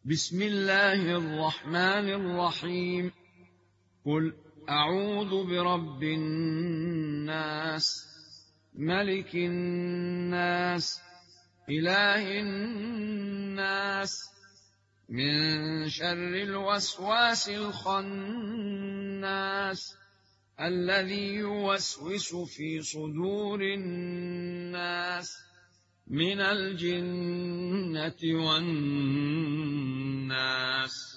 بسم الله الرحمن الرحيم. قل أعوذ برب الناس، ملك الناس، إله الناس، من شر الوسواس الخناس، الذي يوسوس في صدور الناس من الجنة والناس.